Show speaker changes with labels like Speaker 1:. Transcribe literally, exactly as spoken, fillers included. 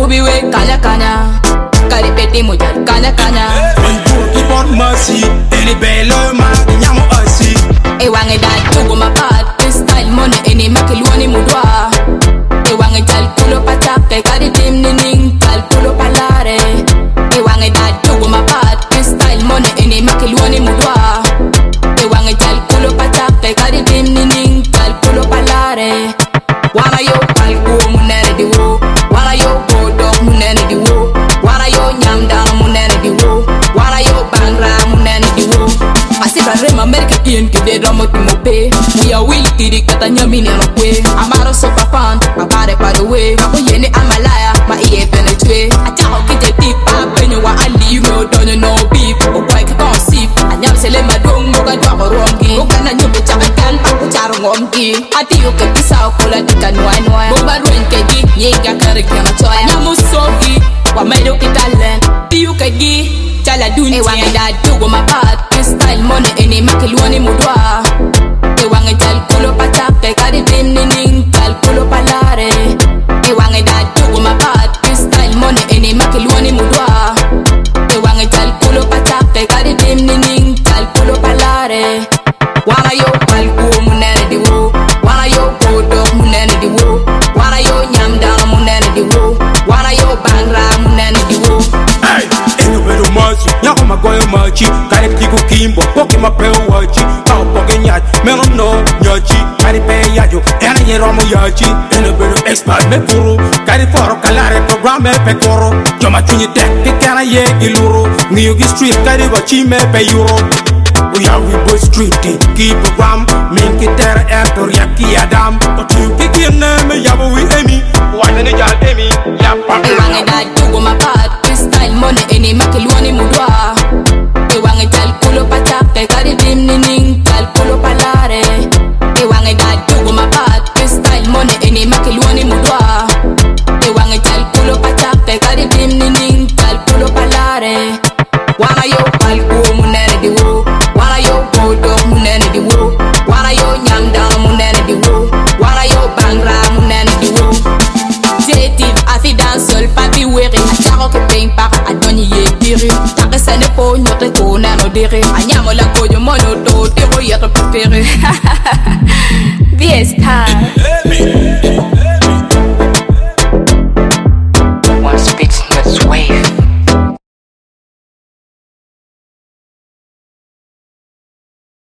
Speaker 1: Ruby we kanya kanya. Karipeti mujal kanya kanya.
Speaker 2: Qui porte merci, elle est belle, ma nyamo aussi.
Speaker 1: E wange dal tugo mapat, style money eni makiluani mudwa. E wange dal kulo patake, kadi tim nining, dal kulo palare. E wange dal tugo mapat, style money eni makiluani mudwa. E wange dal kulo patake, kadi tim nining, dal kulo palare. Wana yo palku munene diwo, wana yo bodok munene diwo, wana yo nyamdang munene diwo, wana yo bangra munene diwo. Asiba rem America in kide domo timope. We are will tiri kata nyami ne mokwe. Amaro sopa fan, abare pa the way. Ako yene amalaya, ma iye penetre. Atako kite tip, apenyo wa ali, no donyo no beef. O boy katon sip, anyam sele madong moga dwako rongi. Oka na nyumbe chaka kan, ako charo ngomgi. Ati yo ke pisa okola tika nwai nwai. Boba ruen ke gi, nyega kare kena choy. Anyamu sogi, wa medo kitalen. Tiyo ke gi. Chala dunia. E wange da dugo mapat, style money eni makiluani mudwa. E wange jal kulo patake, kadi dim nining, jal kulo palare. E wange da dugo mapat, style money eni makiluani mudwa. E wange jal kulo patake, kadi dim nining, jal kulo palare. Wana yo palku munene diwo, wana yo bodo munene diwo, wana yo nyamdang munene diwo, wana yo bangra munene diwo.
Speaker 2: Hey, eno bedo machi, nyako magoyo machi, kare kiko kimbo, poke mapeo wachi, kao poke nyachi, meno no nyachi, kare pe yajo, ena ye romo yachi, eno bedo expert me furu, kare foro kalare programe pe koro, joma chunyi tek, kikana ye giluro, ngiyo gi street kare wachi me pe euro. We are we both street, keep program, min kitera ento riaki adam, but you kikin me yabo we emi, why ne jal emi, ya pa.
Speaker 1: E wange da dugo mapat, style money eni makiluani mudwa. E wange jal kulo patake, kadi dim nining, jal kulo palare. E wange da dugo mapat, style money eni makiluani mudwa. E wange jal kulo patake, kadi dim nining, jal kulo palare. Wana yo palku munene diwo, wana yo bodo munene diwo, wana yo nyamdang munene diwo, wana yo bangra munene diwo. Jetiv afi dansol papi weri, acharo ke ping para adoni ye diri. Take sene po nyote ko nano diri, anyamo la koyo mono do diro yeto pepere. B S Star.